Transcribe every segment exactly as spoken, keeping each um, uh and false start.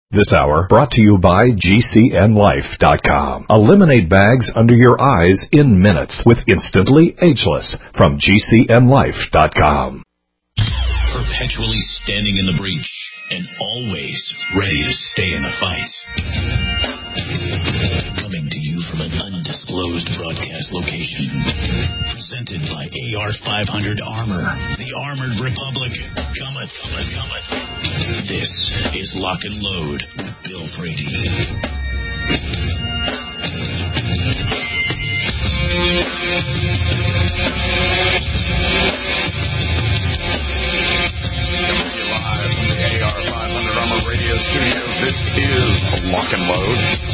This hour brought to you by G C N Life dot com. Eliminate bags under your eyes in minutes with Instantly Ageless from G C N Life dot com. Perpetually standing in the breach and always ready to stay in the fight. Coming to you from an undisclosed broadcast location. Presented by A R five hundred Armor. The Armored Republic cometh, cometh, cometh. This is Lock and Load with Bill Brady. Live from the A R five hundred Armor Radio Studio, this is Lock and Load.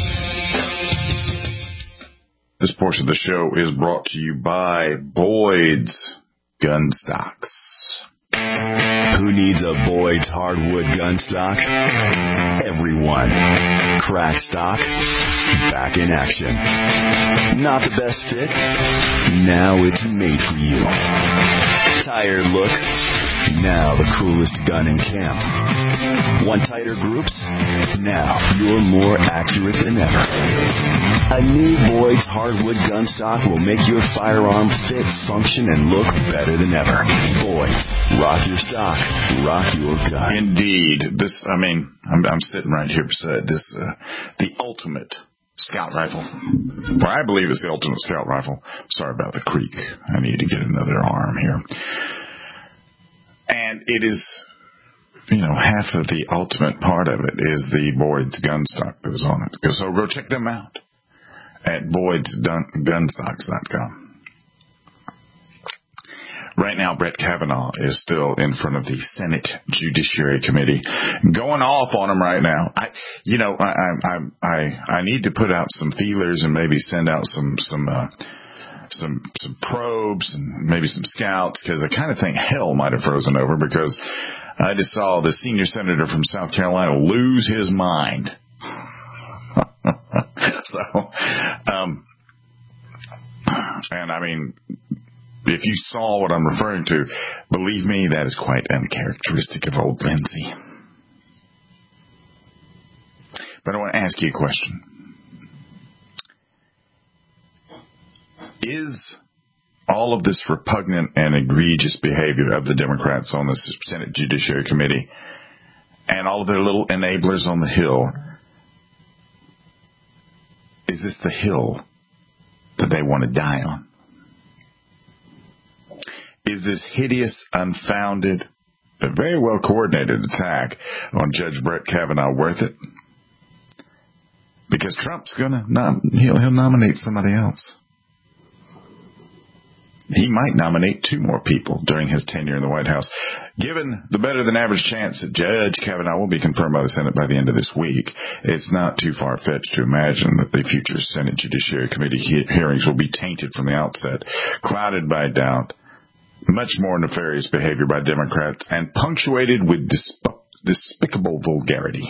This portion of the show is brought to you by Boyd's Gun Stocks. Who needs a Boyd's hardwood gun stock? Everyone. Crack stock, back in action. Not the best fit? Now it's made for you. Tired look? Now the coolest gun in camp. Want tighter groups? Now you're more accurate than ever. A new Boyd's hardwood gun stock will make your firearm fit, function, and look better than ever. Boyd's. Rock your stock. Rock your gun. Indeed. This, I mean, I'm, I'm sitting right here beside this, uh, the ultimate scout rifle. Well, I believe it's the ultimate scout rifle. Sorry about the creak. I need to get another arm here. And it is, you know, half of the ultimate part of it is the Boyd's gun stock that is on it. So go check them out at Boyd's Gun Stocks dot com. Right now, Brett Kavanaugh is still in front of the Senate Judiciary Committee, going off on him right now. I, you know, I, I, I, I need to put out some feelers and maybe send out some, some, uh, some, some probes and maybe some scouts, because I kind of think hell might have frozen over, because I just saw the senior senator from South Carolina lose his mind. so, um, and I mean, if you saw what I'm referring to, believe me, that is quite uncharacteristic of old Lindsay. But I want to ask you a question. Is all of this repugnant and egregious behavior of the Democrats on the Senate Judiciary Committee and all of their little enablers on the Hill, is this the hill that they want to die on? Is this hideous, unfounded, but very well coordinated attack on Judge Brett Kavanaugh worth it? Because Trump's gonna nom- he'll, he'll nominate somebody else. He might nominate two more people during his tenure in the White House. Given the better than average chance that Judge Kavanaugh will be confirmed by the Senate by the end of this week, it's not too far-fetched to imagine that the future Senate Judiciary Committee he- hearings will be tainted from the outset, clouded by doubt, much more nefarious behavior by Democrats, and punctuated with disp- despicable vulgarity.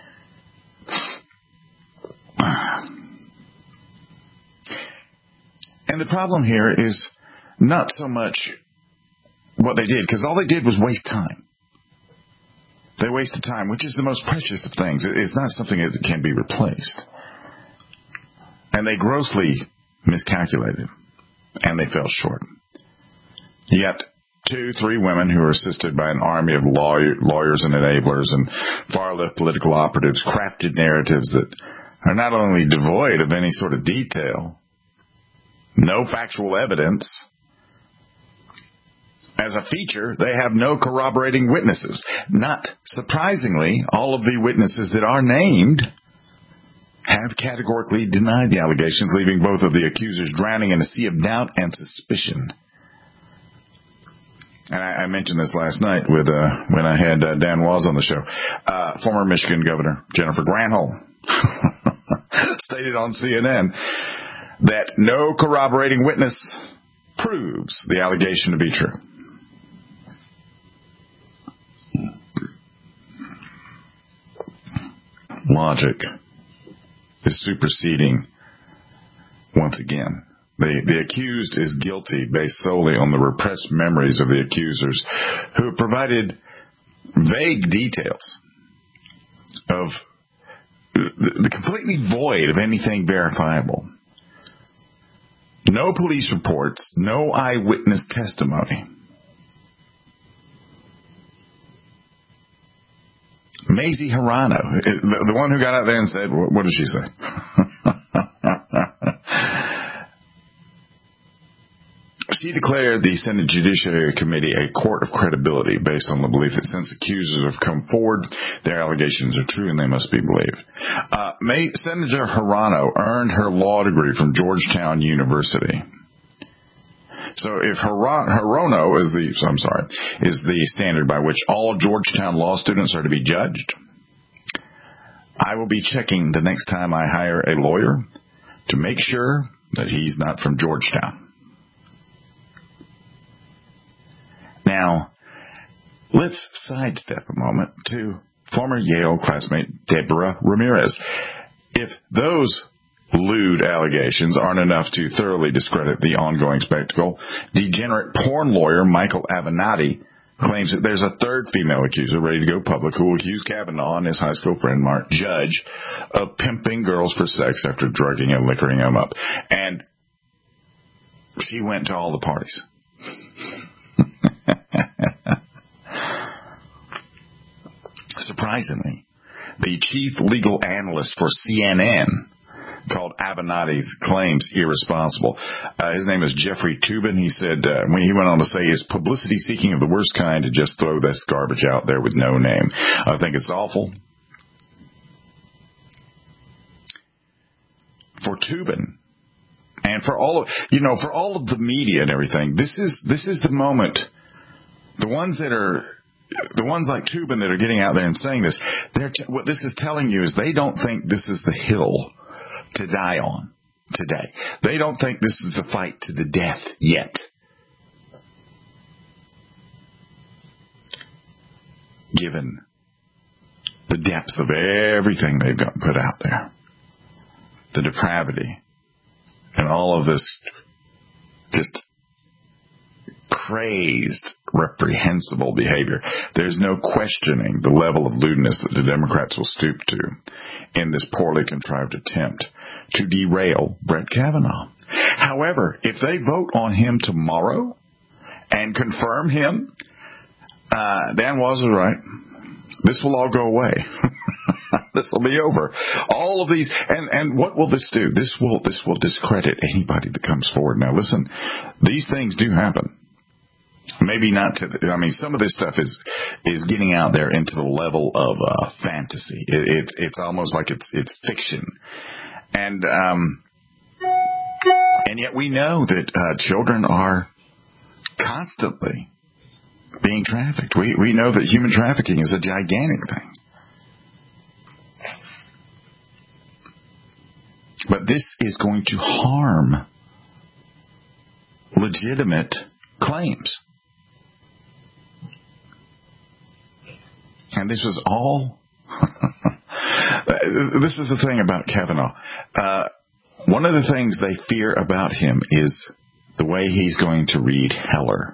And the problem here is not so much what they did, because all they did was waste time. They wasted time, which is the most precious of things. It's not something that can be replaced. And they grossly miscalculated, and they fell short. Yet, two, three women who are assisted by an army of lawyer, lawyers and enablers and far-left political operatives crafted narratives that are not only devoid of any sort of detail, no factual evidence. As a feature, they have no corroborating witnesses. Not surprisingly, all of the witnesses that are named have categorically denied the allegations, leaving both of the accusers drowning in a sea of doubt and suspicion. And I, I mentioned this last night with uh, when I had uh, Dan Waz on the show. Uh, former Michigan Governor Jennifer Granholm stated on C N N that no corroborating witness proves the allegation to be true. Logic is superseding once again. The, the accused is guilty based solely on the repressed memories of the accusers, who have provided vague details of the, the completely void of anything verifiable. No police reports, no eyewitness testimony. Mazie Hirono, the, the one who got out there and said, what, what did she say? She declared the Senate Judiciary Committee a court of credibility based on the belief that since accusers have come forward, their allegations are true and they must be believed. Uh, May, Senator Hirono earned her law degree from Georgetown University. So if Hirono is the, so I'm sorry, is the standard by which all Georgetown law students are to be judged, I will be checking the next time I hire a lawyer to make sure that he's not from Georgetown. Now, let's sidestep a moment to former Yale classmate Deborah Ramirez. If those lewd allegations aren't enough to thoroughly discredit the ongoing spectacle, degenerate porn lawyer Michael Avenatti claims that there's a third female accuser ready to go public who will accuse Kavanaugh and his high school friend Mark Judge of pimping girls for sex after drugging and liquoring them up. And she went to all the parties. Surprisingly, the chief legal analyst for C N N called Avenatti's claims irresponsible. Uh, his name is Jeffrey Toobin. He said, uh, when he went on to say, is publicity seeking of the worst kind to just throw this garbage out there with no name. I think it's awful. For Toobin, and for all of, you know, for all of the media and everything, this is, this is the moment. The ones that are, the ones like Toobin that are getting out there and saying this, they're t- what this is telling you is they don't think this is the hill to die on today. They don't think this is the fight to the death yet. Given the depth of everything they've got put out there, the depravity, and all of this just crazed, reprehensible behavior. There's no questioning the level of lewdness that the Democrats will stoop to in this poorly contrived attempt to derail Brett Kavanaugh. However, if they vote on him tomorrow and confirm him, uh, Dan was right. This will all go away. This will be over. All of these, and, and what will this do? This will, this will discredit anybody that comes forward. Now listen, these things do happen. Maybe not to, the, I mean, some of this stuff is, is getting out there into the level of, uh, fantasy. It, it, it's almost like it's, it's fiction. And, um, and yet we know that, uh, children are constantly being trafficked. We, we know that human trafficking is a gigantic thing. But this is going to harm legitimate claims. And this was all, this is the thing about Kavanaugh. Uh, one of the things they fear about him is the way he's going to read Heller.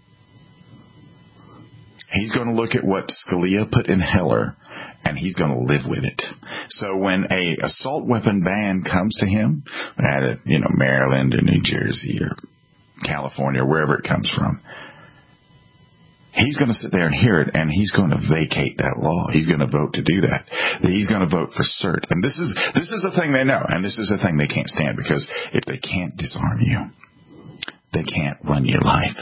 He's going to look at what Scalia put in Heller, and he's going to live with it. So when a assault weapon ban comes to him, at a, you know, Maryland or New Jersey or California or wherever it comes from, he's going to sit there and hear it, and he's going to vacate that law. He's going to vote to do that. He's going to vote for cert. And this is this is the thing they know, and this is the thing they can't stand, because if they can't disarm you, they can't run your life.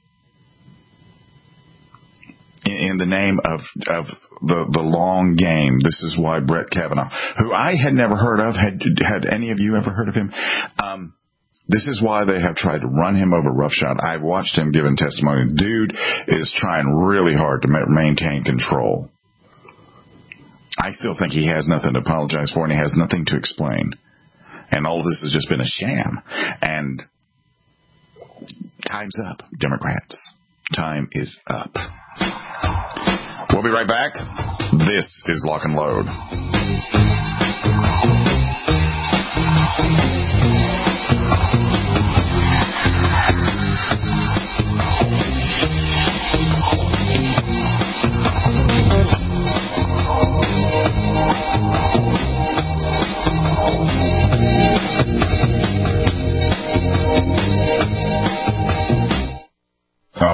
In the name of of the the long game. This is why Brett Kavanaugh, who I had never heard of, had had any of you ever heard of him? Um, this is why they have tried to run him over roughshod. I've watched him giving testimony. Dude is trying really hard to ma- maintain control. I still think he has nothing to apologize for, and he has nothing to explain. And all of this has just been a sham. And time's up, Democrats. Time is up. We'll be right back. This is Lock and Load.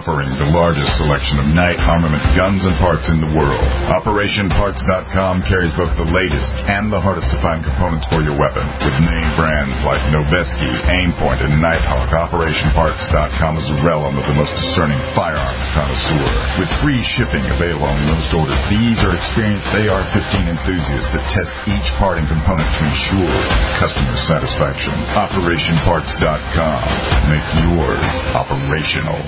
offering the largest selection of Knight armament guns and parts in the world. Operation Parts dot com carries both the latest and the hardest to find components for your weapon. With name brands like Noveske, Aimpoint, and Nighthawk, Operation Parts dot com is the realm of the most discerning firearms connoisseur. With free shipping available on most orders, these are experienced A R fifteen enthusiasts that test each part and component to ensure customer satisfaction. Operation Parts dot com. Make yours operational.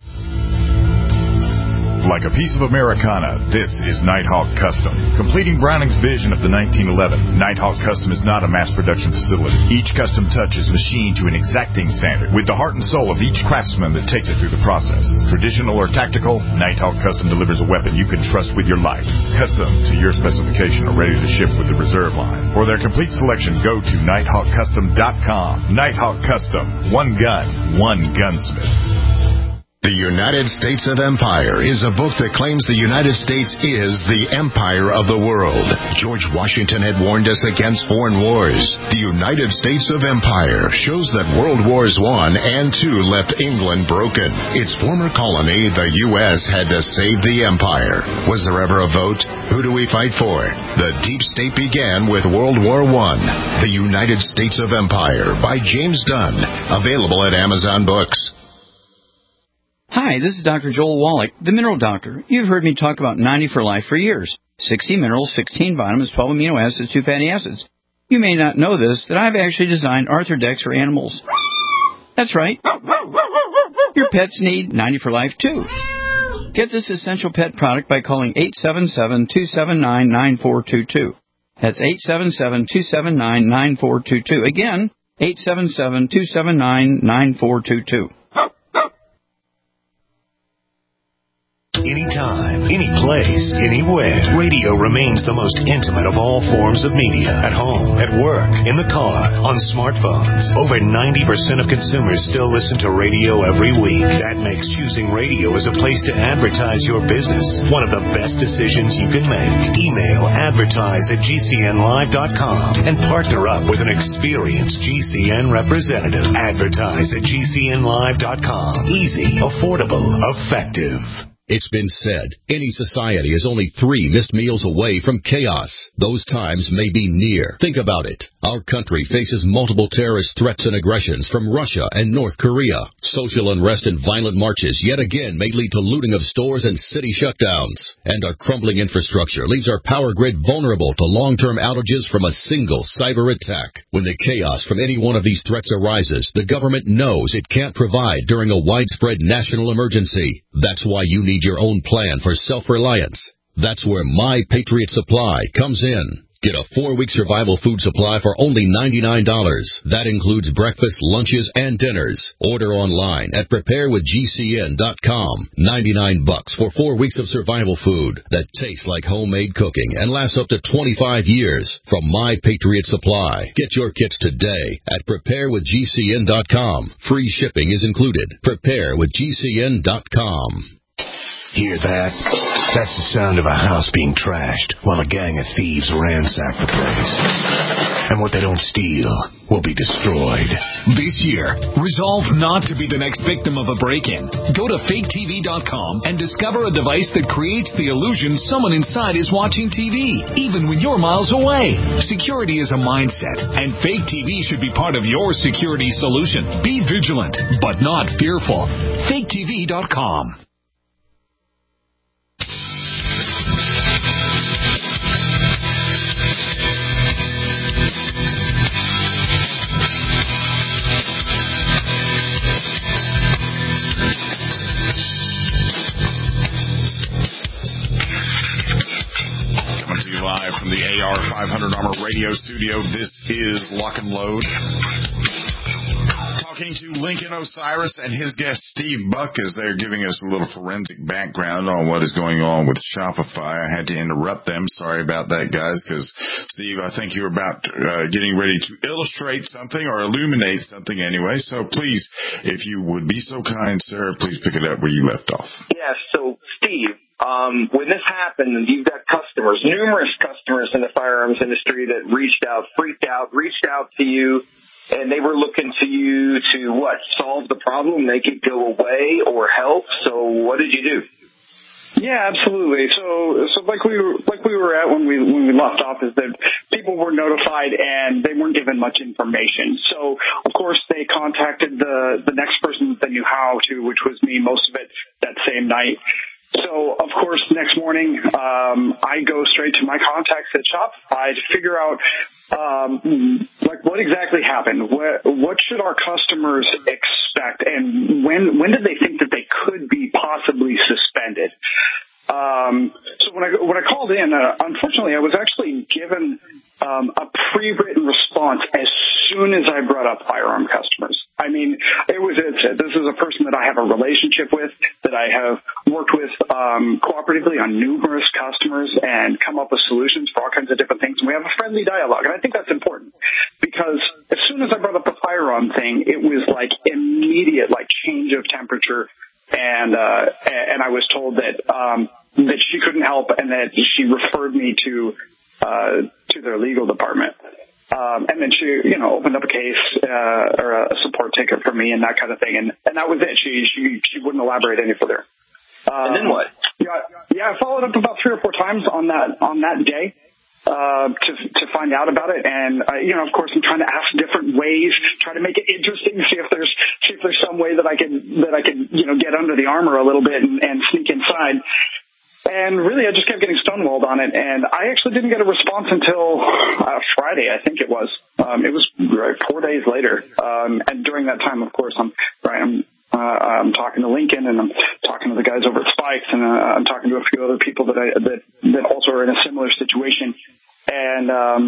Like a piece of Americana, this is Nighthawk Custom. Completing Browning's vision of the nineteen eleven, Nighthawk Custom is not a mass production facility. Each custom touch is machined to an exacting standard, with the heart and soul of each craftsman that takes it through the process. Traditional or tactical, Nighthawk Custom delivers a weapon you can trust with your life. Custom to your specification are ready to ship with the reserve line. For their complete selection, go to Nighthawk Custom dot com. Nighthawk Custom. One gun, one gunsmith. The United States of Empire is a book that claims the United States is the empire of the world. George Washington had warned us against foreign wars. The United States of Empire shows that World Wars One and Two left England broken. Its former colony, the U S, had to save the empire. Was there ever a vote? Who do we fight for? The deep state began with World War One. The United States of Empire by James Dunn. Available at Amazon Books. Hi, this is Doctor Joel Wallach, the Mineral Doctor. You've heard me talk about ninety for Life for years. sixty minerals, sixteen vitamins, twelve amino acids, two fatty acids. You may not know this, that I've actually designed Arthrodex for animals. That's right. Your pets need ninety for Life, too. Get this essential pet product by calling eight seven seven, two seven nine, nine four two two. That's eight seven seven, two seven nine, nine four two two. Again, eight seven seven, two seven nine, nine four two two. Anytime, any place, anywhere. Radio remains the most intimate of all forms of media. At home, at work, in the car, on smartphones. Over ninety percent of consumers still listen to radio every week. That makes choosing radio as a place to advertise your business one of the best decisions you can make. Email advertise at G C N live dot com and partner up with an experienced G C N representative. Advertise at G C N live dot com. Easy, affordable, effective. It's been said, any society is only three missed meals away from chaos. Those times may be near. Think about it. Our country faces multiple terrorist threats and aggressions from Russia and North Korea. Social unrest and violent marches yet again may lead to looting of stores and city shutdowns. And our crumbling infrastructure leaves our power grid vulnerable to long-term outages from a single cyber attack. When the chaos from any one of these threats arises, the government knows it can't provide during a widespread national emergency. That's why you need your own plan for self-reliance. That's where My Patriot Supply comes in. Get a four-week survival food supply for only ninety-nine dollars. That includes breakfast, lunches, and dinners. Order online at prepare with G C N dot com. ninety-nine bucks for four weeks of survival food that tastes like homemade cooking and lasts up to twenty-five years from My Patriot Supply. Get your kits today at prepare with G C N dot com. Free shipping is included. prepare with G C N dot com. Hear that? That's the sound of a house being trashed while a gang of thieves ransack the place. And what they don't steal will be destroyed. This year, resolve not to be the next victim of a break-in. Go to fake T V dot com and discover a device that creates the illusion someone inside is watching T V, even when you're miles away. Security is a mindset, and Fake T V should be part of your security solution. Be vigilant, but not fearful. fake T V dot com. Live from the A R five hundred Armor Radio Studio, this is Lock and Load. Talking to Lincoln Osiris and his guest Steve Buck as they're giving us a little forensic background on what is going on with Shopify. I had to interrupt them. Sorry about that, guys, because, Steve, I think you were about uh, getting ready to illustrate something or illuminate something anyway. So please, if you would be so kind, sir, please pick it up where you left off. Yeah, so, Steve, Um, when this happened, you've got customers, numerous customers in the firearms industry that reached out, freaked out, reached out to you and they were looking to you to, what, solve the problem, make it go away, or help. So what did you do? Yeah, absolutely. So, so like we were, like we were at when we when we left off, is that people were notified and they weren't given much information. So, of course, they contacted the the next person that they knew how to, which was me, most of it that same night. So, of course, next morning, um, I go straight to my contacts at Shopify to figure out, um, like, what exactly happened? What, what should our customers expect? And when, when did they think that they could be possibly suspended? Um, so when I, when I called in, uh, unfortunately, I was actually given, um, a pre-written response as soon as I brought up firearm customers. I mean, it was, it's, this is a person that I have a relationship with, that I have worked with, um, cooperatively on numerous customers and come up with solutions for all kinds of different things. And we have a friendly dialogue. And I think that's important because as soon as I brought up the firearm thing, it was like immediate, like change of temperature. And, uh, and I was told that, um, that she couldn't help and that she referred me to, uh, to their legal department. Um, and then she, you know, opened up a case, uh, or a support ticket for me and that kind of thing. And, and that was it. She, she, she wouldn't elaborate any further. Um, and then what? Yeah, yeah, I followed up about three or four times on that, on that day. Uh, to, to find out about it. And, uh, you know, of course, I'm trying to ask different ways, try to make it interesting, see if there's, see if there's some way that I can, that I can, you know, get under the armor a little bit and, and sneak inside. And really, I just kept getting stonewalled on it. And I actually didn't get a response until uh, Friday, I think it was. Um, it was right, four days later. Um, and during that time, of course, I'm, right, I'm, Uh, I'm talking to Lincoln and I'm talking to the guys over at Spikes and uh, I'm talking to a few other people that I, that, that also are in a similar situation. And, um,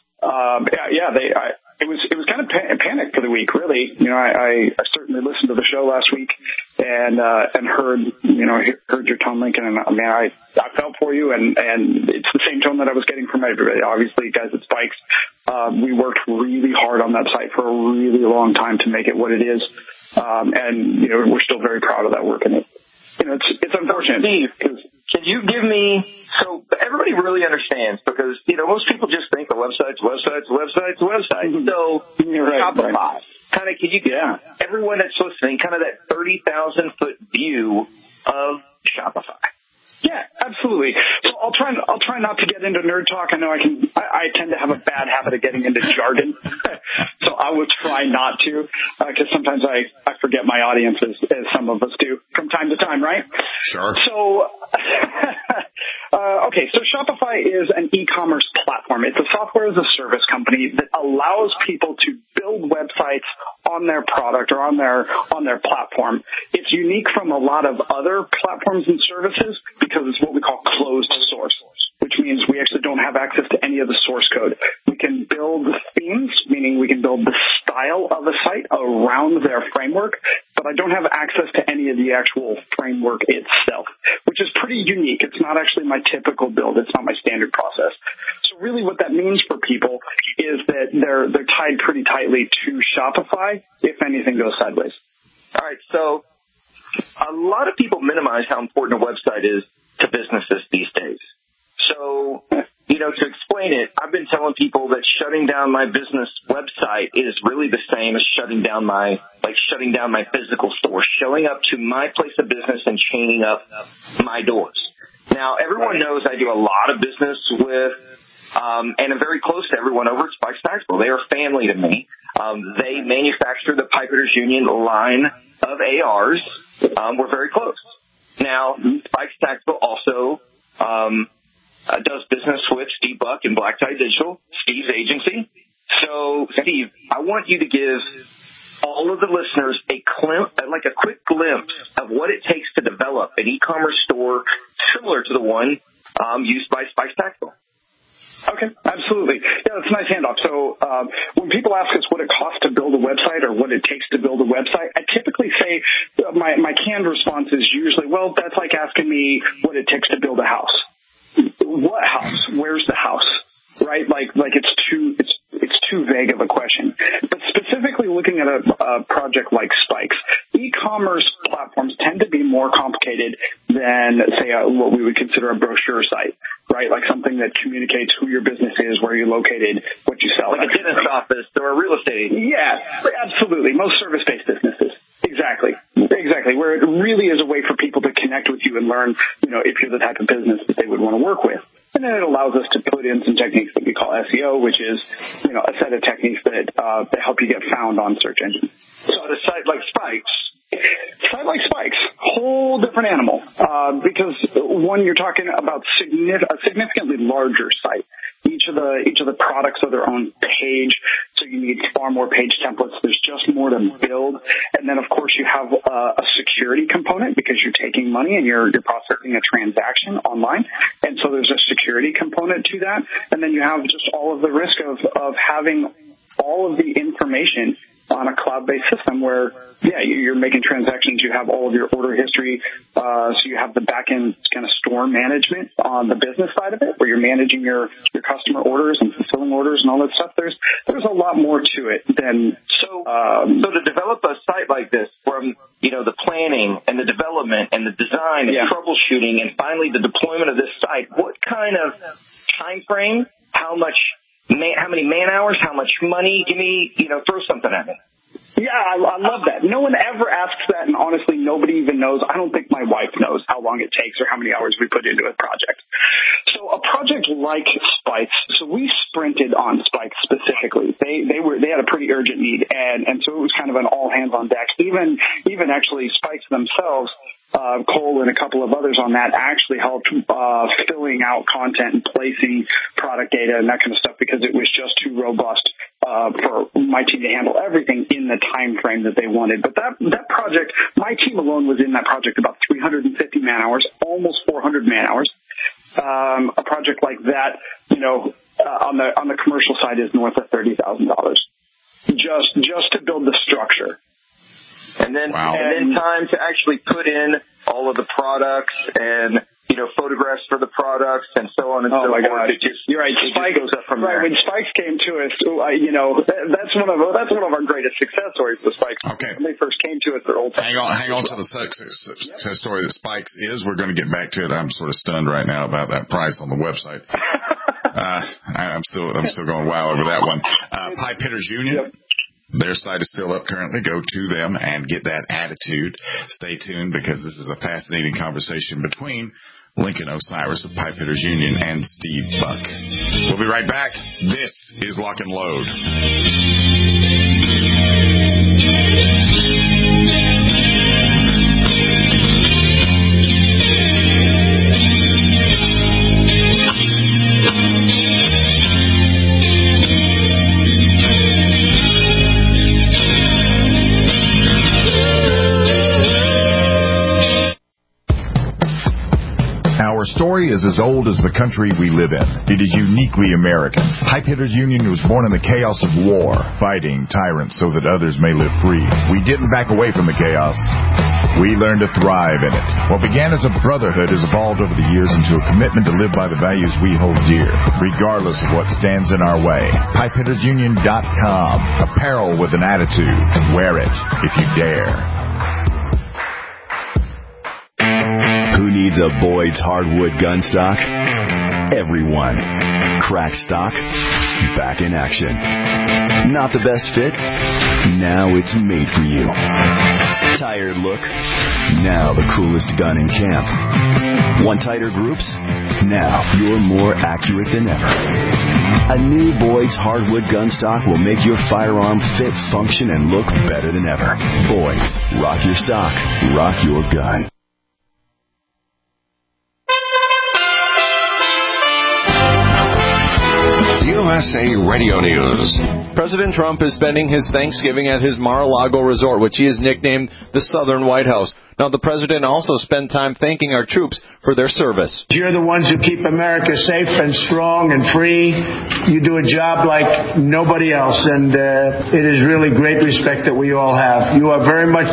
um, yeah, yeah, they, I, it was, it was kind of pa- panic for the week, really. You know, I, I, I certainly listened to the show last week and, uh, and heard, you know, heard your tone, Lincoln. And I mean, I, I felt for you and, and it's the same tone that I was getting from everybody. Obviously, guys at Spikes, um, we worked really hard on that site for a really long time to make it what it is. Um, and, you know, we're still very proud of that work. And, it, you know, it's, it's unfortunate. Steve, can you give me, so everybody really understands because, you know, most people just think the website's website's website's website. So, right, Shopify, right. kind of, can you give yeah. everyone that's listening kind of that thirty thousand foot view of Shopify? Yeah, absolutely. So I'll try. I'll try not to get into nerd talk. I know I can. I, I tend to have a bad habit of getting into jargon, so I will try not to, because uh, sometimes I, I forget my audience as, as some of us do from time to time, right? Sure. So, uh, okay. So Shopify is an e-commerce platform. It's a software as a service company that allows people to build websites on their product or on their on their platform. It's unique from a lot of other platforms and services because it's what we call closed source, which means we actually don't have access to any of the source code. We can build themes, meaning we can build the style of a site around their framework, but I don't have access to any of the actual framework itself, which is pretty unique. It's not actually my typical build. It's not my standard process. So really what that means for people is that they're they're tied pretty tightly to Shopify if anything goes sideways. All right, so a lot of people minimize how important a website is to businesses these days. So, you know, to explain it, I've been telling people that shutting down my business website is really the same as shutting down my, like shutting down my physical store, showing up to my place of business and chaining up my doors. Now, everyone knows I do a lot of business with, um, and I'm very close to everyone over at Spikes Tactical. They are family to me. Um, they manufacture the Piper's Union line of A Rs. Um, we're very close. Now, Spikes Tactical also, um, Uh, does business with Steve Buck and Black Tie Digital, Steve's agency. So, Steve, I want you to give all of the listeners a glimpse, like a quick glimpse of what it takes to develop an e-commerce store similar to the one um, used by Spikes Tactical. Okay, absolutely. Yeah, that's a nice handoff. So um, when people ask us what it costs to build a website or what it takes to build a website, I typically say uh, my, my canned response is usually, well, that's like asking me what it takes to build a house. What house? Where's the house? Right? Like, like it's too, it's, it's too vague of a question. But specifically looking at a, a project like Spikes, e-commerce platforms tend to be more complicated than, say, a, what we would consider a brochure site. right? Like something that communicates who your business is, where you're located, what you sell. Like a dentist office or a real estate agent. Yeah, absolutely. Most service-based businesses. Exactly. Exactly. Where it really is a way for people to connect with you and learn, you know, if you're the type of business that they would want to work with. And then it allows us to put in some techniques that we call S E O, which is, you know, a set of techniques that, uh, that help you get found on search engines. So a site like Spikes. Site like Spikes, whole different animal, uh, because one, you're talking about signif- a significantly larger site. Each of the each of the products are their own page, so you need far more page templates. There's just more to build, and then of course you have uh, a security component because you're taking money and you're you're processing a transaction online, and so there's a security component to that, and then you have just all of the risk of of having all of the information on a cloud-based system where, yeah, you're making transactions, you have all of your order history, uh, so you have the back-end kind of store management on the business side of it, where you're managing your, your customer orders and fulfilling orders and all that stuff. There's there's a lot more to it than... So, um, so to develop a site like this, from, you know, the planning and the development and the design and yeah. troubleshooting and finally the deployment of this site, what kind of time frame, how much... Man, how many man hours? How much money? Give me, you know, throw something at me. Yeah, I, I love that. No one ever asks that, and honestly, nobody even knows. I don't think my wife knows how long it takes or how many hours we put into a project. So a project like Spikes, so we sprinted on Spikes specifically. They they were they had a pretty urgent need, and and so it was kind of an all hands on deck. Even even actually Spikes themselves. Uh, Cole and a couple of others on that actually helped uh, filling out content and placing product data and that kind of stuff because it was just too robust uh, for my team to handle everything in the time frame that they wanted. But that that project, my team alone was in that project about three hundred fifty man hours, almost four hundred man hours. Um, a project like that, you know, uh, on the on the commercial side is north of thirty thousand dollars, just just to build the structure. And then, wow. and then time to actually put in all of the products and, you know, photographs for the products and so on and oh so my forth. God. It just, You're right. it Spikes, just goes up from right. there. When Spikes came to us, you know, that's one of that's one of our greatest success stories with Spikes. Okay. When they first came to us, they're old. Hang on, hang on to the success, success story that Spikes is. We're going to get back to it. I'm sort of stunned right now about that price on the website. uh, I'm still, I'm still going wow over that one. Uh, Pipe Hitters Union. Yep. Their site is still up currently. Go to them and get that attitude. Stay tuned because this is a fascinating conversation between Lincoln Osiris of Pipe Hitters Union and Steve Buck. We'll be right back. This is Lock and Load. Our story is as old as the country we live in. It is uniquely American. Pipe Hitters Union was born in the chaos of war, fighting tyrants so that others may live free. We didn't back away from the chaos. We learned to thrive in it. What began as a brotherhood has evolved over the years into a commitment to live by the values we hold dear, regardless of what stands in our way. pipe hitters union dot com. Apparel with an attitude. Wear it if you dare. Who needs a Boyd's hardwood gun stock? Everyone. Crack stock, back in action. Not the best fit? Now it's made for you. Tired look? Now the coolest gun in camp. Want tighter groups? Now you're more accurate than ever. A new Boyd's hardwood gun stock will make your firearm fit, function, and look better than ever. Boyd's. Rock your stock. Rock your gun. U S A Radio News. President Trump is spending his Thanksgiving at his Mar-a-Lago resort, which he has nicknamed the Southern White House. Now, the president also spent time thanking our troops for their service. You're the ones who keep America safe and strong and free. You do a job like nobody else, and uh, it is really great respect that we all have. You are very much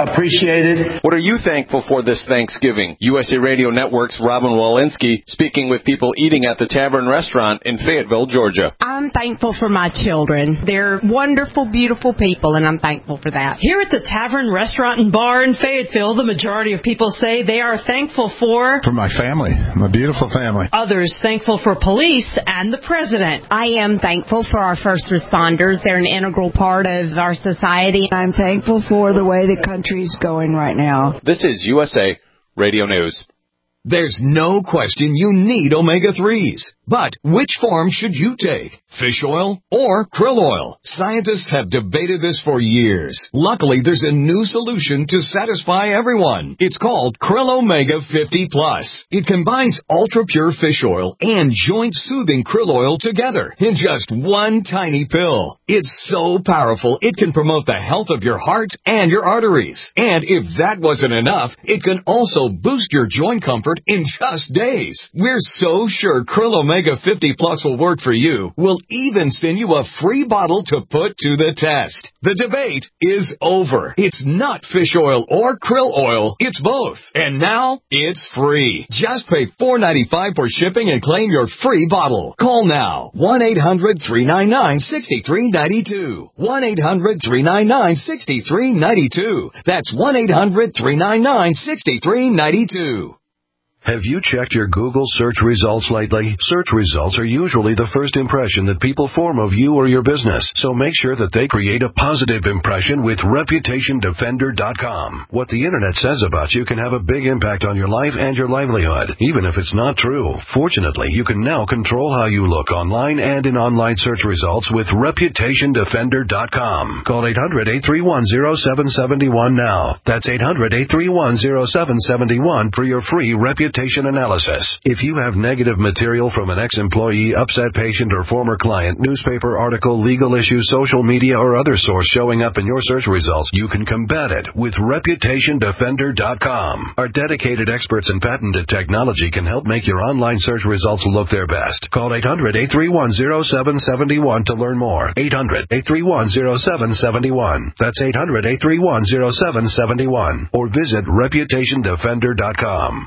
appreciated. What are you thankful for this Thanksgiving? U S A Radio Network's Robin Walensky speaking with people eating at the Tavern Restaurant in Fayetteville, Georgia. I'm thankful for my children. They're wonderful, beautiful people, and I'm thankful for that. Here at the Tavern Restaurant and Bar in Fayetteville, the majority of people say they are thankful for... For my family, my beautiful family. Others thankful for police and the president. I am thankful for our first responders. They're an integral part of our society. I'm thankful for the way the country's going right now. This is U S A Radio News. There's no question you need omega threes. But which form should you take? Fish oil or krill oil? Scientists have debated this for years. Luckily, there's a new solution to satisfy everyone. It's called Krill Omega fifty plus. It combines ultra-pure fish oil and joint-soothing krill oil together in just one tiny pill. It's so powerful, it can promote the health of your heart and your arteries. And if that wasn't enough, it can also boost your joint comfort in just days. We're so sure Krill Omega fifty plus will work for you. We'll even send you a free bottle to put to the test. The debate is over. It's not fish oil or krill oil. It's both. And now it's free. Just pay four dollars and ninety-five cents for shipping and claim your free bottle. Call now. one eight hundred three nine nine six three nine two. one eight hundred three nine nine six three nine two. That's one eight hundred three nine nine six three nine two. Have you checked your Google search results lately? Search results are usually the first impression that people form of you or your business, so make sure that they create a positive impression with reputation defender dot com. What the internet says about you can have a big impact on your life and your livelihood, even if it's not true. Fortunately, you can now control how you look online and in online search results with reputation defender dot com. Call eight hundred eight three one zero seven seven one now. That's eight hundred eight three one zero seven seven one for your free reputation analysis. If you have negative material from an ex-employee, upset patient, or former client, newspaper article, legal issue, social media, or other source showing up in your search results, you can combat it with reputation defender dot com. Our dedicated experts in patented technology can help make your online search results look their best. Call eight hundred eight three one zero seven seven one to learn more. eight hundred eight three one zero seven seven one. That's eight hundred eight three one zero seven seven one. Or visit reputation defender dot com.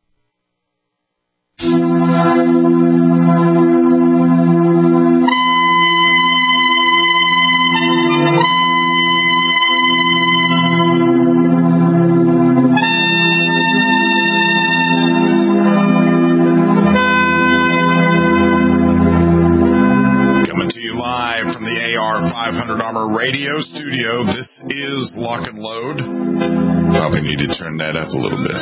five hundred Armor Radio Studio. This is Lock and Load. Probably need to turn that up a little bit.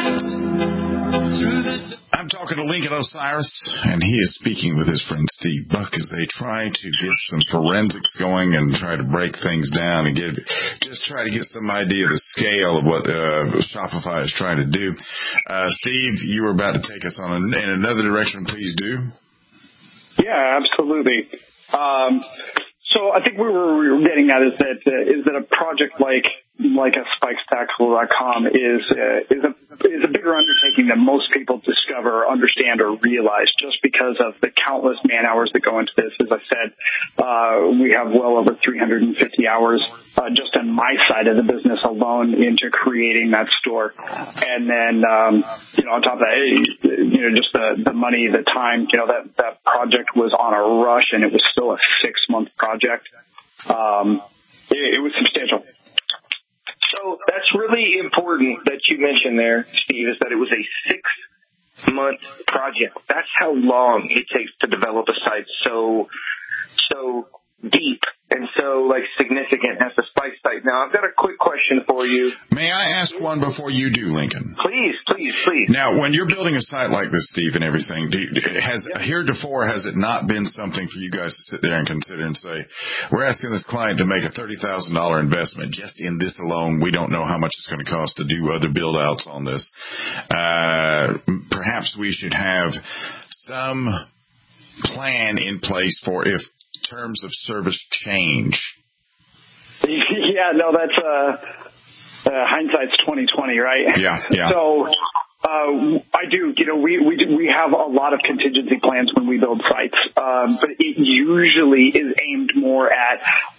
I'm talking to Lincoln Osiris, and he is speaking with his friend Steve Buck as they try to get some forensics going and try to break things down and get just try to get some idea of the scale of what uh, Shopify is trying to do. Uh, Steve, you were about to take us on a, in another direction. Please do. Yeah, absolutely. Um, so I think we were, we were getting at is that uh, is that a project like like a spikes tactical dot com is uh, is a is a bigger undertaking than most people discover, understand, or realize. Just because of the countless man hours that go into this, as I said, uh, we have well over three hundred fifty hours uh, just on my side of the business alone into creating that store, and then um, you know on top of that, you know just the the money, the time. You know that that project was on a rush, and it was still a six month project. Um, it, it was substantial. So that's really important that you mentioned there, Steve, is that it was a six-month project. That's how long it takes to develop a site so so deep and so like significant as the Spike site. Now, I've got a quick question for you. May I ask one before you do, Lincoln? Please, please, please. Now, when you're building a site like this, Steve, and everything, do you, has heretofore has it not been something for you guys to sit there and consider and say, we're asking this client to make a thirty thousand dollars investment just in this alone. We don't know how much it's going to cost to do other build-outs on this. Uh, perhaps we should have some plan in place for if terms of service change. Yeah, no, that's uh, uh, hindsight's twenty twenty, right? Yeah, yeah. So uh, I do, you know, we we do, we have a lot of contingency plans when we build sites, um, but it usually is aimed more at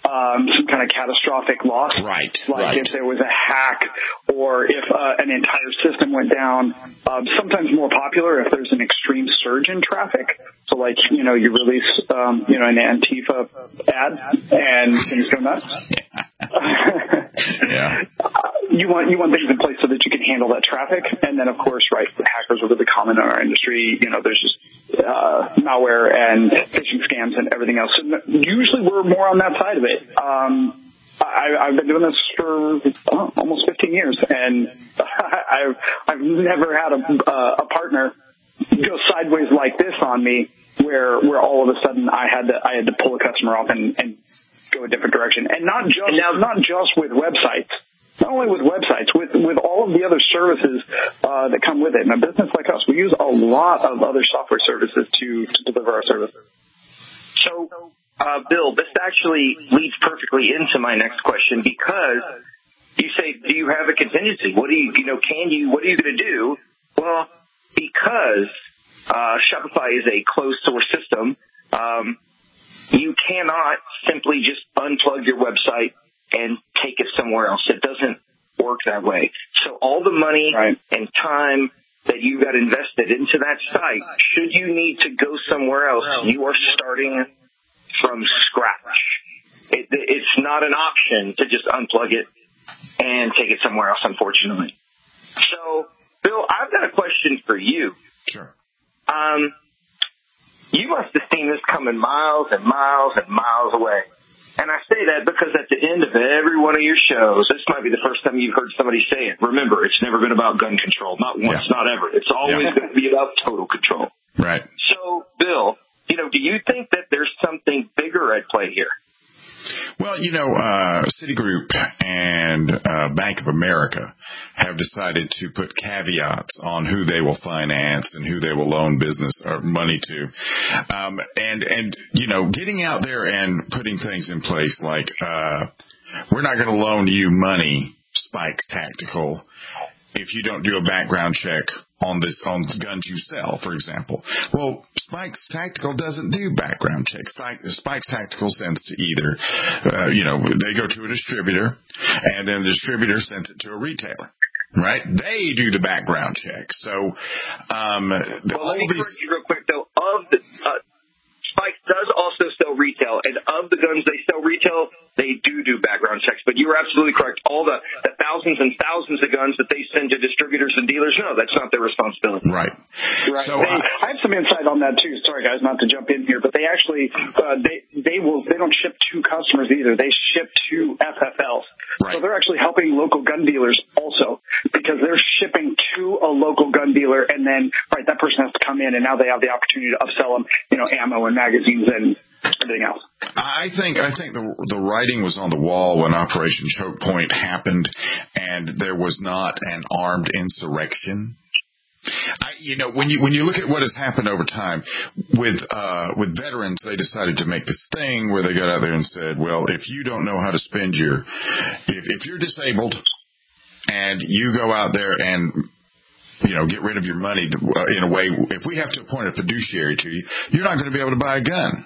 um, some kind of catastrophic loss. Right. Like right. if there was a hack or if uh, an entire system went down. Um, sometimes more popular if there's an extreme surge in traffic. So like, you know, you release, um, you know, an Antifa ad and things go nuts. yeah. You want you want things in place so that you can handle that traffic, and then of course, right, hackers are really common in our industry. You know, there's just uh, malware and phishing scams and everything else. So usually, we're more on that side of it. Um, I, I've been doing this for oh, almost fifteen years, and I've I've never had a uh, a partner go sideways like this on me, where where all of a sudden I had to I had to pull a customer off and, and go a different direction, and not just and now, not just with websites. Not only with websites, with with all of the other services uh, that come with it. In a business like us, we use a lot of other software services to, to deliver our services. So, uh, Bill, this actually leads perfectly into my next question, because you say, do you have a contingency? What do you, you know, can you, what are you going to do? Well, because uh, Shopify is a closed source system, um, you cannot simply just unplug your website and take it somewhere else. It doesn't work that way. So all the money right. and time that you got invested into that site, should you need to go somewhere else, you are starting from scratch. It, it's not an option to just unplug it and take it somewhere else, unfortunately. So, Bill, I've got a question for you. Sure. Um, you must have seen this coming miles and miles and miles away. And I say that because at the end of every one of your shows, this might be the first time you've heard somebody say it. Remember, it's never been about gun control. Not once, yeah. not ever. It's always yeah. going to be about total control. Right. So, Bill, you know, do you think that there's something bigger at play here? Well, you know, uh, Citigroup and uh, Bank of America have decided to put caveats on who they will finance and who they will loan business or money to. Um, and, and, you know, getting out there and putting things in place like, uh, we're not going to loan you money, Spikes Tactical, if you don't do a background check on this, on guns you sell, for example. Well, Spikes Tactical doesn't do background checks. Spikes Tactical sends to either, uh, you know, they go to a distributor, and then the distributor sends it to a retailer. Right? They do the background check. So, um, the, well, let me these... correct you real quick, though. Of the, uh, Spikes does also sell retail, and of the guns they sell retail, they do do background checks. But you were absolutely correct. All the, the thousands and thousands of guns that they send to distributors and dealers, no, that's not their responsibility. Right. Right. So they, uh, I have some insight on that too. Sorry, guys, not to jump in here, but they actually uh, they they will they don't ship to customers either. They ship to F F Ls. Right. So they're actually helping local gun dealers also, because they're shipping to a local gun dealer, and then right that person has to come in, and now they have the opportunity to upsell them, you know, ammo and magazines and everything else. I think I think the the writing was on the wall when Operation Choke Point happened, and there was not an armed insurrection. I, you know, when you when you look at what has happened over time with uh, with veterans, they decided to make this thing where they got out there and said, well, if you don't know how to spend your, if, if you're disabled and you go out there and you know, get rid of your money in a way, if we have to appoint a fiduciary to you, you're not going to be able to buy a gun.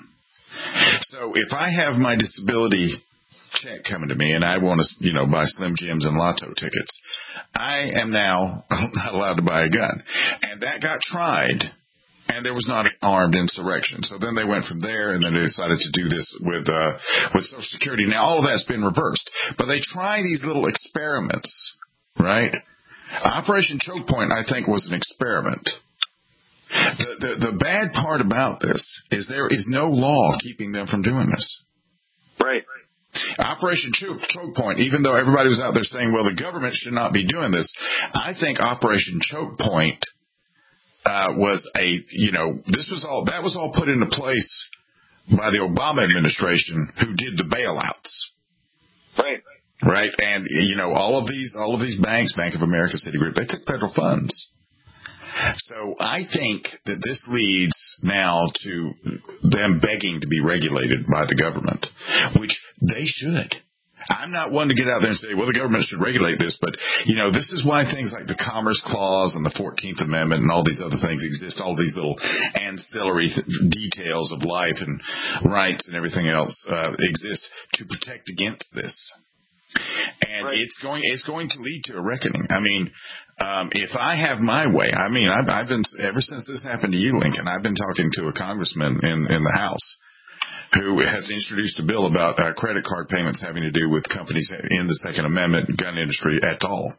So if I have my disability check coming to me and I want to, you know, buy Slim Jims and lotto tickets, I am now not allowed to buy a gun. And that got tried, and there was not an armed insurrection. So then they went from there, and then they decided to do this with uh, with Social Security. Now, all of that's been reversed. But they try these little experiments, right? Operation Choke Point, I think, was an experiment. The, the, the bad part about this is there is no law keeping them from doing this. Right. Operation Choke Point, even though everybody was out there saying, well, the government should not be doing this, I think Operation Choke Point uh, was a, you know, this was all, that was all put into place by the Obama administration, who did the bailouts. Right. Right. And, you know, all of these, all of these banks, Bank of America, Citigroup, they took federal funds. So I think that this leads now to them begging to be regulated by the government, which they should. I'm not one to get out there and say, well, the government should regulate this, but, you know, this is why things like the Commerce Clause and the fourteenth Amendment and all these other things exist, all these little ancillary th- details of life and rights and everything else uh, exist to protect against this. And right. it's going it's going to lead to a reckoning. I mean, um, if I have my way, I mean, I've, I've been, ever since this happened to you, Lincoln, I've been talking to a congressman in, in the House who has introduced a bill about uh, credit card payments having to do with companies in the Second Amendment gun industry at all.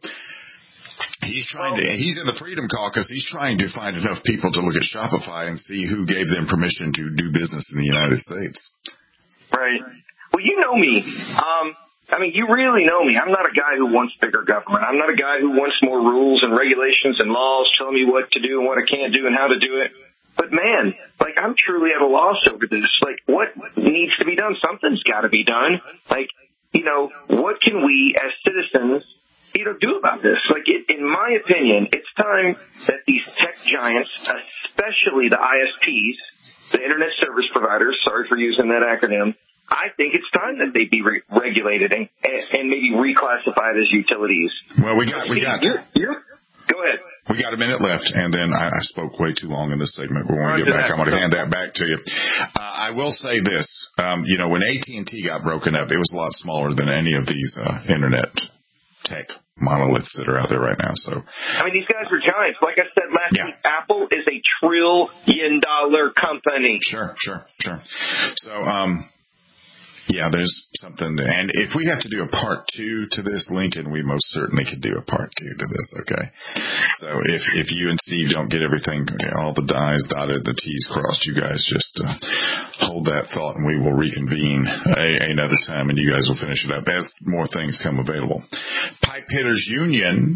He's trying to, he's in the Freedom Caucus. He's trying to find enough people to look at Shopify and see who gave them permission to do business in the United States. Right. Well, you know me. Um, I mean, you really know me. I'm not a guy who wants bigger government. I'm not a guy who wants more rules and regulations and laws telling me what to do and what I can't do and how to do it. But, man, like, I'm truly at a loss over this. Like, what needs to be done? Something's got to be done. Like, you know, what can we as citizens, you know, do about this? Like, it, in my opinion, it's time that these tech giants, especially the I S Ps, the Internet Service Providers, sorry for using that acronym, I think it's time that they be re- regulated and, and maybe reclassified as utilities. Well, we got, we got. You're, you're, go ahead. We got a minute left, and then I, I spoke way too long in this segment. But when we get back, I'm going to hand that back to you. Uh, I will say this. Um, you know, when A T and T got broken up, it was a lot smaller than any of these uh, Internet tech monoliths that are out there right now. So, I mean, these guys are giants. Like I said last yeah. week, Apple is a trillion dollar company. Sure, sure, sure. So, um, yeah, there's something. To, and if we have to do a part two to this, Lincoln, we most certainly could do a part two to this, okay? So if if you and Steve don't get everything, all the I's dotted, the T's crossed, you guys just uh, hold that thought and we will reconvene a, another time and you guys will finish it up as more things come available. Pipe Hitters Union,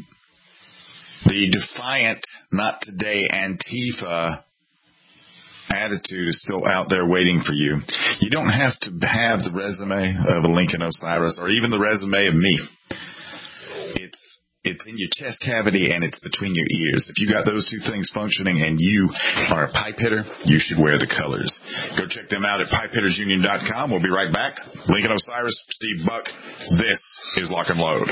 the defiant, not today Antifa attitude is still out there waiting for you. You don't have to have the resume of a Lincoln Osiris or even the resume of me. It's it's in your chest cavity and it's between your ears. If you got those two things functioning and you are a pipe hitter, you should wear the colors. Go check them out at pipe hitters union dot com. We'll be right back. Lincoln Osiris, Steve Buck. This is Lock and Load.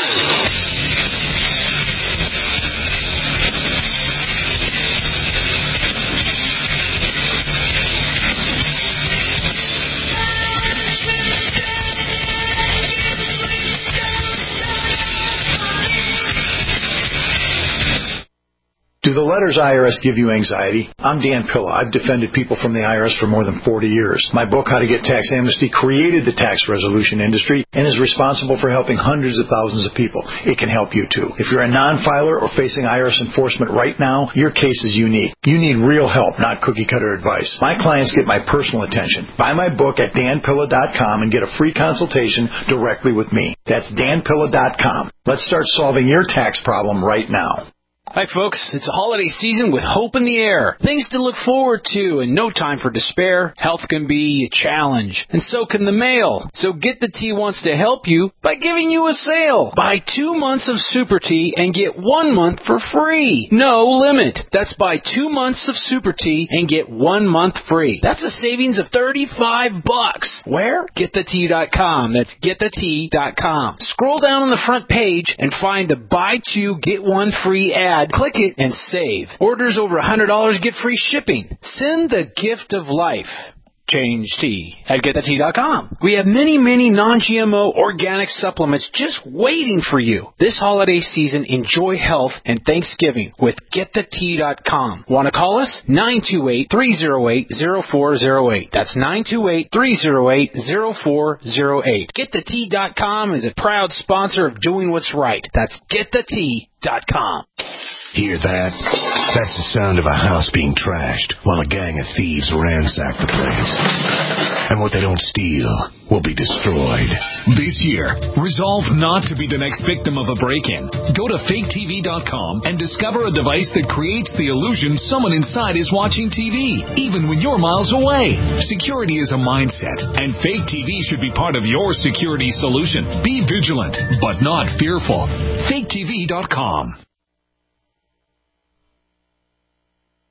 Do the letters I R S give you anxiety? I'm Dan Pilla. I've defended people from the I R S for more than forty years. My book, How to Get Tax Amnesty, created the tax resolution industry and is responsible for helping hundreds of thousands of people. It can help you, too. If you're a non-filer or facing I R S enforcement right now, your case is unique. You need real help, not cookie-cutter advice. My clients get my personal attention. Buy my book at dan pilla dot com and get a free consultation directly with me. That's dan pilla dot com. Let's start solving your tax problem right now. Hi, folks. It's a holiday season with hope in the air. Things to look forward to and no time for despair. Health can be a challenge, and so can the mail. So Get the Tea wants to help you by giving you a sale. Buy two months of Super Tea and get one month for free. No limit. That's buy two months of Super Tea and get one month free. That's a savings of thirty-five bucks. Where? get the tea dot com. That's get the tea dot com. Scroll down on the front page and find the buy two, get one free ad. Click it and save. Orders over one hundred dollars get free shipping. Send the gift of life. Change tea at get the tea dot com. We have many, many non-G M O organic supplements just waiting for you. This holiday season, enjoy health and Thanksgiving with get the tea dot com. Want to call us? nine two eight, three oh eight, oh four oh eight. That's nine two eight, three oh eight, oh four oh eight. get the tea dot com is a proud sponsor of doing what's right. That's get the tea dot com. Hear that? That's the sound of a house being trashed while a gang of thieves ransack the place. And what they don't steal will be destroyed. This year, resolve not to be the next victim of a break-in. Go to fake T V dot com and discover a device that creates the illusion someone inside is watching T V, even when you're miles away. Security is a mindset, and Fake T V should be part of your security solution. Be vigilant, but not fearful. fake T V dot com.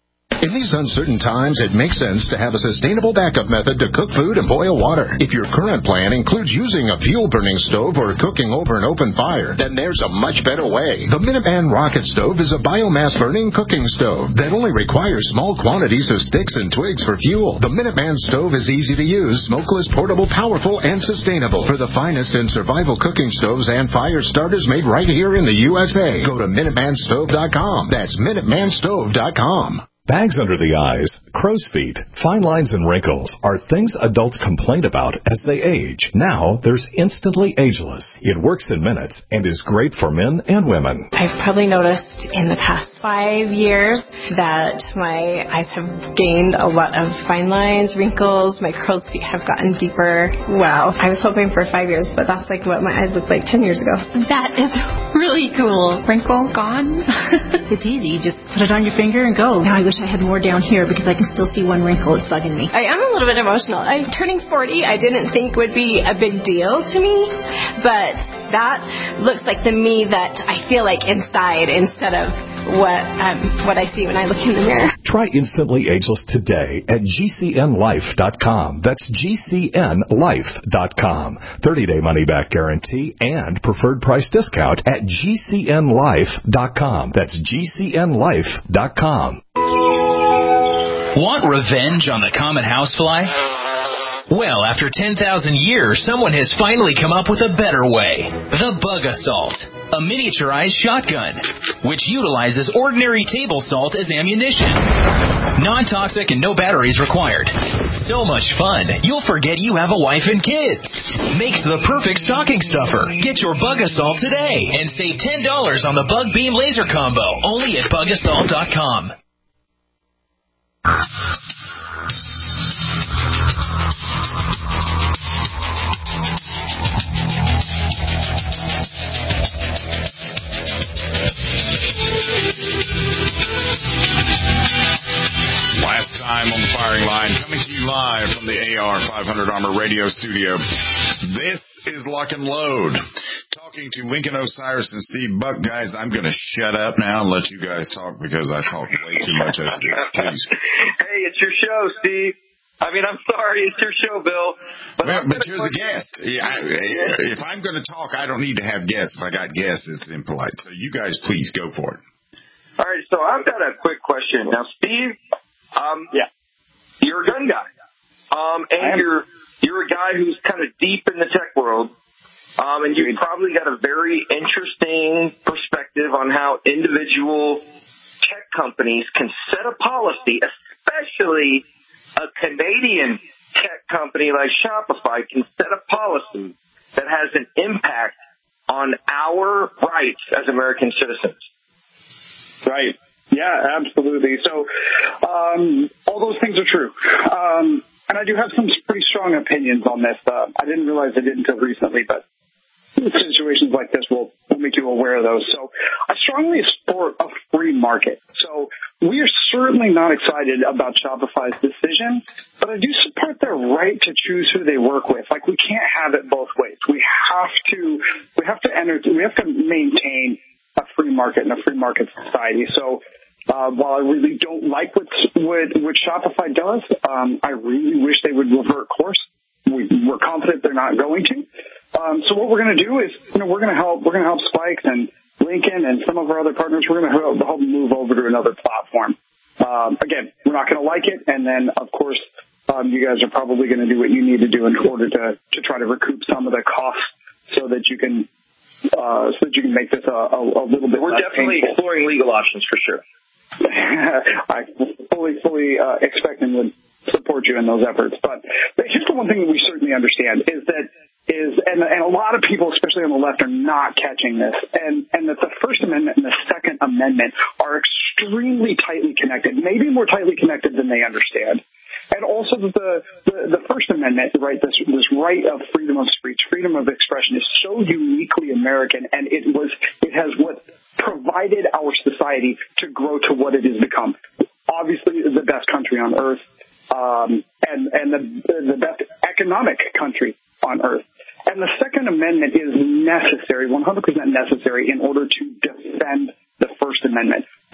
In these uncertain times, it makes sense to have a sustainable backup method to cook food and boil water. If your current plan includes using a fuel-burning stove or cooking over an open fire, then there's a much better way. The Minuteman Rocket Stove is a biomass-burning cooking stove that only requires small quantities of sticks and twigs for fuel. The Minuteman Stove is easy to use, smokeless, portable, powerful, and sustainable. For the finest in survival cooking stoves and fire starters made right here in the U S A, go to Minuteman Stove dot com. That's Minuteman Stove dot com. Bags under the eyes, crow's feet, fine lines, and wrinkles are things adults complain about as they age. Now, there's Instantly Ageless. It works in minutes and is great for men and women. I've probably noticed in the past five years that my eyes have gained a lot of fine lines, wrinkles, my crow's feet have gotten deeper. Wow. I was hoping for five years, but that's like what my eyes looked like ten years ago. That is really cool. Wrinkle gone? It's easy. You just put it on your finger and go. Now I wish I had more down here because I can still see one wrinkle. It's bugging me. I am a little bit emotional. I'm turning forty. I didn't think would be a big deal to me, but that looks like the me that I feel like inside instead of what um, what I see when I look in the mirror. Try Instantly Ageless today at G C N life dot com. That's G C N life dot com. thirty-day money-back guarantee and preferred price discount at G C N life dot com. That's G C N life dot com. Want revenge on the common housefly? Well, after ten thousand years, someone has finally come up with a better way. The Bug Assault, a miniaturized shotgun, which utilizes ordinary table salt as ammunition. Non-toxic and no batteries required. So much fun, you'll forget you have a wife and kids. Makes the perfect stocking stuffer. Get your Bug Assault today and save ten dollars on the Bug Beam Laser Combo, only at Bug Assault dot com. Last time on the firing line, coming to you live from the A R five hundred Armor Radio Studio. This is Lock and Load. Talking to Lincoln Osiris and Steve Buck. Guys, I'm going to shut up now and let you guys talk because I talk way too much as it is. Please. Hey, it's your show, Steve. I mean, I'm sorry, it's your show, Bill. But, well, but you're the guest. Yeah, I, if I'm going to talk, I don't need to have guests. If I got guests, it's impolite. So you guys, please go for it. All right, so I've got a quick question. Now, Steve, um, yeah, you're a gun guy, um, and you're you're a guy who's kind of deep in the tech world, um, and you've probably got a very interesting perspective on how individual tech companies can set a policy, especially a Canadian tech company like Shopify can set a policy that has an impact on our rights as American citizens. Right. Yeah, absolutely. So um, all those things are true. Um, and I do have some pretty strong opinions on this. Uh, I didn't realize I did until recently, but situations like this will, will make you aware of those. So I strongly support a free market. So we are certainly not excited about Shopify's decision, but I do support their right to choose who they work with. Like, we can't have it both ways. We have to, we have to enter, we have to maintain a free market and a free market society. So uh, while I really don't like what, what, what Shopify does, um, I really wish they would revert course. We, we're confident they're not going to. Um, so what we're going to do is, you know, we're going to help, we're going to help Spikes and Lincoln and some of our other partners. We're going to help, help move over to another platform. Um, again, we're not going to like it. And then, of course, um, you guys are probably going to do what you need to do in order to, to try to recoup some of the costs so that you can, uh, so that you can make this a, a, a little bit We're less definitely painful. exploring legal options for sure. I fully, fully uh, expect and would support you in those efforts. But, but here's the one thing that we certainly understand is that is, and, and a lot of people, especially on the left, are not catching this, and, and that the First Amendment and the Second Amendment are extremely tightly connected, maybe more tightly connected than they understand. And also that the, the, the First Amendment, right, this, this right of freedom of speech, freedom of expression is so uniquely American, and it was, it has what provided our society to grow to what it has become. Obviously the best country on earth, um, and, and the, the best economic country on earth. And the Second Amendment is necessary, one hundred percent necessary, in order to defend the First Amendment.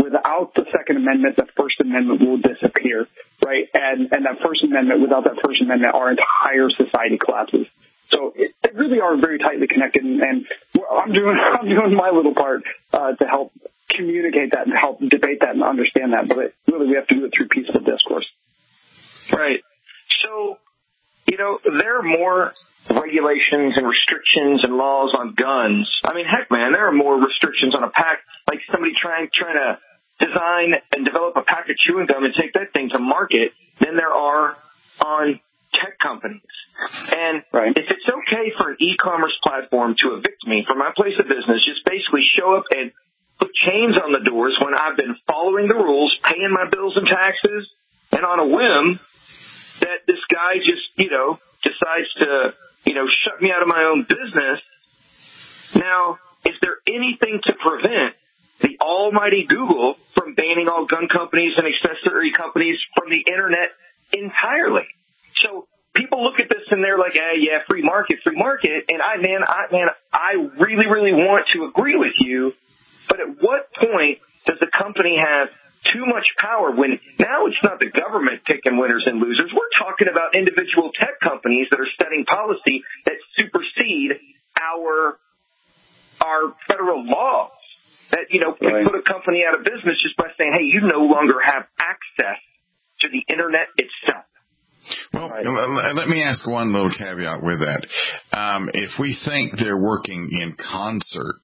without the Second Amendment, the First Amendment will disappear, right? And and that First Amendment, without that First Amendment, our entire society collapses. So it, they really are very tightly connected, and, and I'm doing I'm doing my little part uh, to help communicate that and help debate that and understand that. But it, really, we have to do it through peaceful discourse. Right. So, you know, there are more regulations and restrictions and laws on guns. I mean, heck, man, there are more restrictions on a pack, like somebody trying trying to design and develop a pack of chewing gum and take that thing to market than there are on tech companies. And right. if it's okay for an e-commerce platform to evict me from my place of business, just basically show up and put chains on the doors when I've been following the rules, paying my bills and taxes, and on a whim that this guy just, you know, decides to, you know, shut me out of my own business. Now, is there anything to prevent the almighty Google from banning all gun companies and accessory companies from the internet entirely? So people look at this and they're like, hey, yeah, free market, free market. And I, man, I, man, I really, really want to agree with you. But at what point does the company have too much power when now it's not the government picking winners and losers? We're talking about individual tech companies that are setting policy that supersede our, our federal laws that, you know, right. put a company out of business just by saying, hey, you no longer have access to the internet itself. Well, right. let me ask one little caveat with that. Um, if we think they're working in concert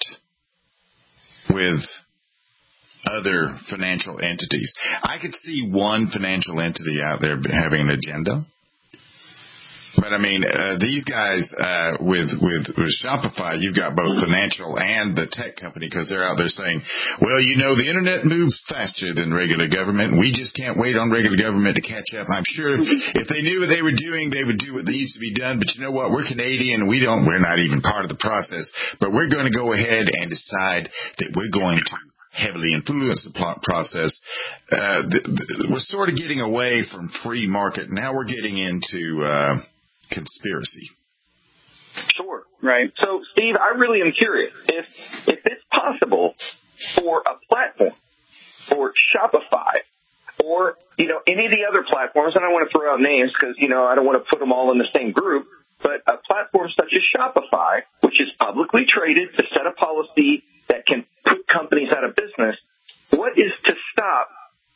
with other financial entities, I could see one financial entity out there having an agenda. But, I mean, uh, these guys uh, with, with with Shopify, you've got both financial and the tech company because they're out there saying, well, you know, the internet moves faster than regular government. We just can't wait on regular government to catch up. I'm sure if they knew what they were doing, they would do what needs to be done. But you know what? We're Canadian. We don't, we're not even part of the process. But we're going to go ahead and decide that we're going to heavily influence the plot process. Uh, the, the, we're sort of getting away from free market. Now we're getting into uh, conspiracy. Sure. Right. So, Steve, I really am curious if if it's possible for a platform, or Shopify, or, you know, any of the other platforms, and I don't want to throw out names because, you know, I don't want to put them all in the same group, but a platform such as Shopify, which is publicly traded to set a policy that can put companies out of business, what is to stop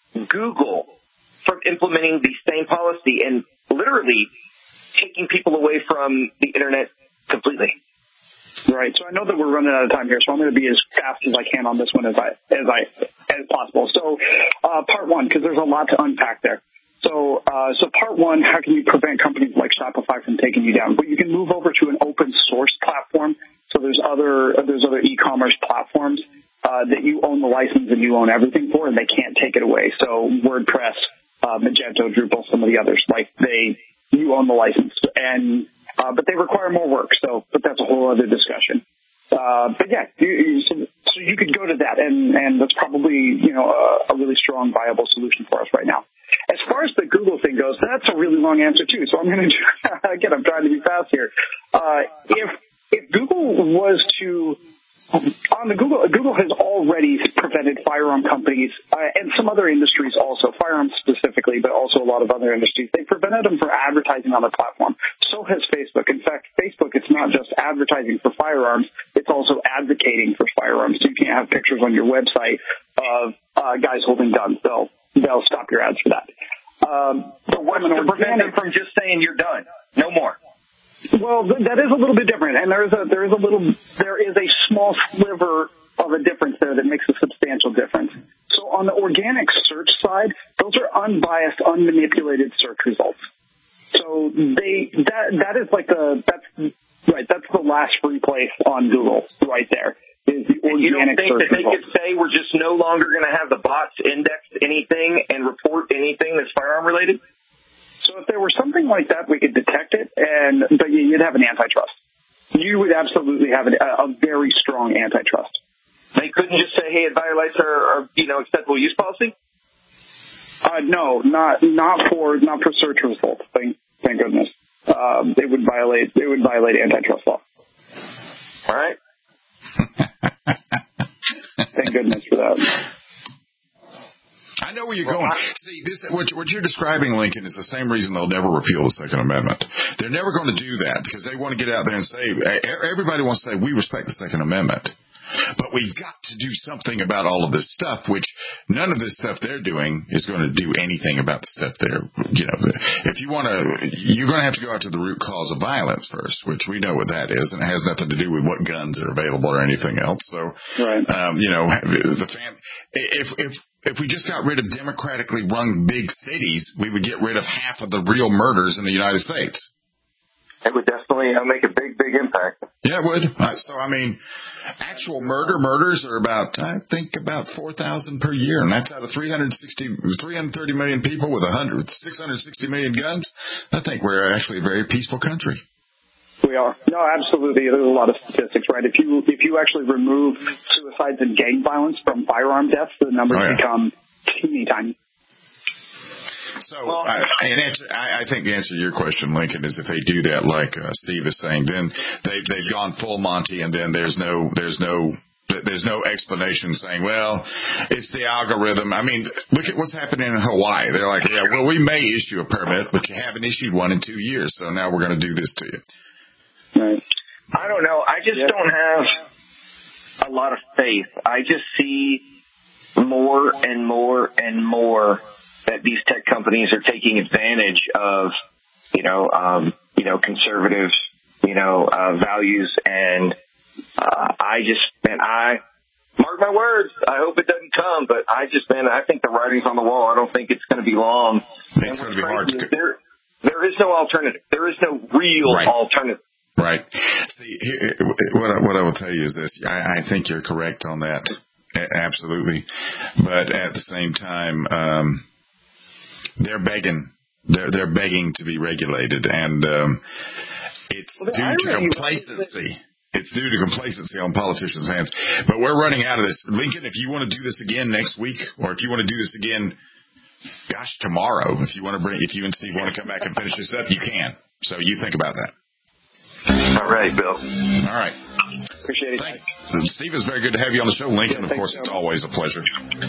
Google from implementing the same policy and literally taking people away from the internet completely? Right. So I know that we're running out of time here, so I'm going to be as fast as I can on this one as I as I as possible. So, uh, part one, because there's a lot to unpack there. So, uh, so part one, how can you prevent companies like Shopify from taking you down? But you can move over to an open source platform. So there's other there's other e-commerce platforms uh, that you own the license and you own everything for, and they can't take it away. So WordPress, uh, Magento, Drupal, some of the others, like they you own the license, and uh, but they require more work. So, but that's a whole other discussion. Uh, but yeah, you, you, so, so you could go to that, and and that's probably you know a, a really strong, viable solution for us right now. As far as the Google thing goes, that's a really long answer too. So I'm going to again, I'm trying to be fast here. Uh, if if Google was to on the Google, Google has already prevented firearm companies uh, and some other industries also, firearms specifically, but also a lot of other industries. They prevented them from advertising on their platform. So has Facebook. In fact, Facebook, it's not just advertising for firearms, it's also advocating for firearms. So you can't have pictures on your website of uh, guys holding guns. They'll, they'll stop your ads for that. Um, so what's to prevent them from just saying you're done? No more. Well, that is a little bit different, and there is a there is a little there is a small sliver of a difference there that makes a substantial difference. So on the organic search side, those are unbiased, unmanipulated search results. So they that that is like the that's right that's the last free place on Google right there is the organic you don't think search that they results. could say we're just no longer going to have the bots index anything and report anything that's firearm related? So if there were something like that, we could detect it, and but you'd have an antitrust. You would absolutely have a, a very strong antitrust. They couldn't just say, "Hey, it violates our, our you know, acceptable use policy." Uh, no, not not for not for search results. Thank thank goodness. Um, they would violate they would violate antitrust law. All right. Thank goodness for that. I know where you're going. See, this what, what you're describing, Lincoln, is the same reason they'll never repeal the Second Amendment. They're never going to do that because they want to get out there and say, everybody wants to say, we respect the Second Amendment. But we've got to do something about all of this stuff, which none of this stuff they're doing is going to do anything about the stuff they're, you know, if you want to, you're going to have to go out to the root cause of violence first, which we know what that is, and it has nothing to do with what guns are available or anything else. So, right. um, you know, the fam- if, if, if we just got rid of democratically run big cities, we would get rid of half of the real murders in the United States. It would definitely uh, make a big, big impact. Yeah, it would. Uh, so, I mean, actual murder, murders are about, I think, about four thousand per year, and that's out of three hundred sixty, three hundred thirty million people with one hundred, six hundred sixty million guns. I think we're actually a very peaceful country. We are. No, absolutely. There's a lot of statistics, right? If you if you actually remove suicides and gang violence from firearm deaths, the numbers oh, yeah. become teeny tiny. So, I, and answer, I, I think the answer to your question, Lincoln, is if they do that, like uh, Steve is saying, then they've they've gone full Monty, and then there's no there's no there's no explanation saying, well, it's the algorithm. I mean, look at what's happening in Hawaii. They're like, yeah, well, we may issue a permit, but you haven't issued one in two years, so now we're going to do this to you. Right. I don't know. I just yeah. don't have a lot of faith. I just see more and more and more that these tech companies are taking advantage of, you know, um, you know, conservative, you know, uh, values. And, uh, I just, man, I, mark my words, I hope it doesn't come, but I just, man, I think the writing's on the wall. I don't think it's going to be long. It's going to be hard to... There, there is no alternative. There is no real right. alternative. Right. See, here, what I, what I will tell you is this. I, I think you're correct on that. Absolutely. But at the same time, um, They're begging. They're they're begging to be regulated, and um, it's well, due to complacency. It's due to complacency on politicians' hands. But we're running out of this. Lincoln, if you want to do this again next week, or if you want to do this again, gosh, tomorrow, if you want to bring, if you and Steve want to come back and finish this up, you can. So you think about that. All right, Bill. All right. Appreciate it. Thank you. Steve, it's very good to have you on the show. Lincoln, yeah, of course, so it's always a pleasure.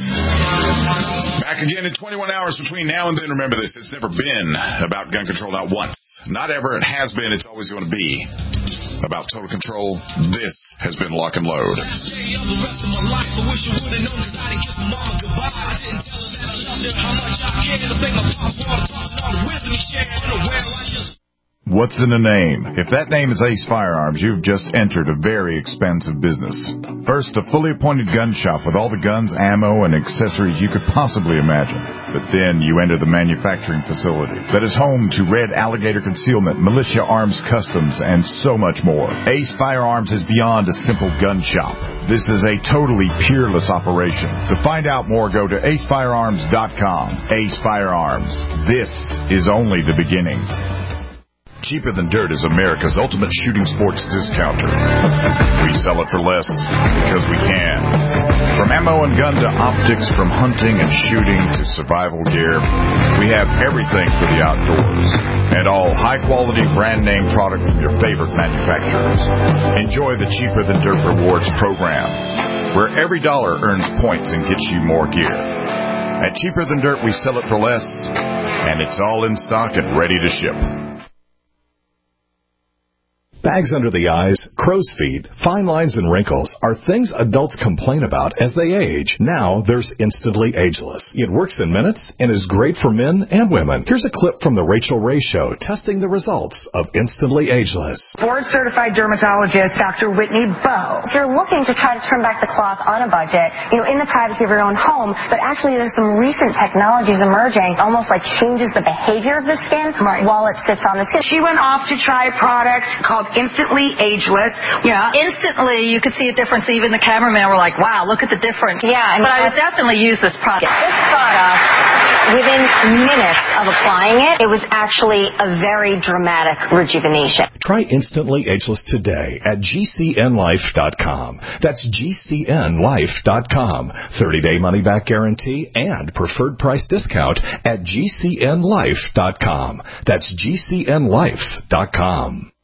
Back again in twenty-one hours between now and then. Remember this, it's never been about gun control, not once. Not ever. It has been. It's always going to be about total control. This has been Lock and Load. What's in a name? If that name is Ace Firearms, you've just entered a very expensive business. First, a fully appointed gun shop with all the guns, ammo, and accessories you could possibly imagine. But then you enter the manufacturing facility that is home to Red Alligator Concealment, Militia Arms Customs, and so much more. Ace Firearms is beyond a simple gun shop. This is a totally peerless operation. To find out more, go to ace firearms dot com. Ace Firearms. This is only the beginning. Cheaper Than Dirt is America's ultimate shooting sports discounter. We sell it for less because we can. From ammo and gun to optics, from hunting and shooting to survival gear, we have everything for the outdoors. And all high-quality brand-name product from your favorite manufacturers. Enjoy the Cheaper Than Dirt Rewards program, where every dollar earns points and gets you more gear. At Cheaper Than Dirt, we sell it for less, and it's all in stock and ready to ship. Bags under the eyes, crow's feet, fine lines, and wrinkles are things adults complain about as they age. Now there's Instantly Ageless. It works in minutes and is great for men and women. Here's a clip from the Rachel Ray Show testing the results of Instantly Ageless. Board-certified dermatologist Doctor Whitney Bowe. If you're looking to try to turn back the clock on a budget, you know, in the privacy of your own home, but actually there's some recent technologies emerging, almost like changes the behavior of the skin right. while it sits on the skin. She went off to try a product called Instantly Ageless. Yeah, instantly you could see a difference. Even the cameraman were like, wow, look at the difference. Yeah. And but I would definitely use this product. This product, within minutes of applying it, it was actually a very dramatic rejuvenation. Try Instantly Ageless today at G C N life dot com. That's G C N life dot com. thirty-day money-back guarantee and preferred price discount at G C N life dot com. That's G C N life dot com.